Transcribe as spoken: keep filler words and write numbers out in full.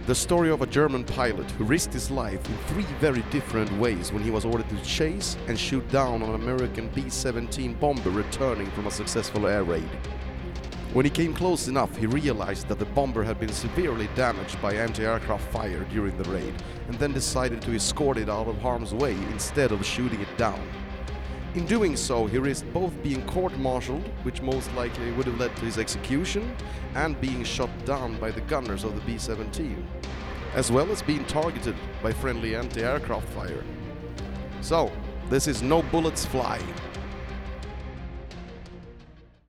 The story of a German pilot who risked his life in three very different ways when he was ordered to chase and shoot down an American B seventeen bomber returning from a successful air raid. When he came close enough, he realized that the bomber had been severely damaged by anti-aircraft fire during the raid, and then decided to escort it out of harm's way instead of shooting it down. In doing so, he risked both being court-martialed, which most likely would have led to his execution, and being shot down by the gunners of the B seventeen, as well as being targeted by friendly anti-aircraft fire. So, this is No Bullets Fly.